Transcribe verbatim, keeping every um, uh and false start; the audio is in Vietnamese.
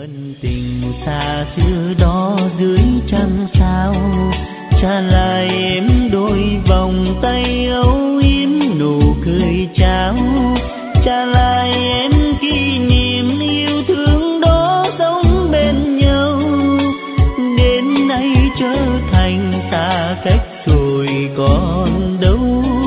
ân tình xa xưa đó dưới trăng sao, trả lại em đôi vòng tay âu yếm nụ cười trao, trả lại em kỷ niệm yêu thương đó sống bên nhau. Đến nay trở thành xa cách rồi còn đâu.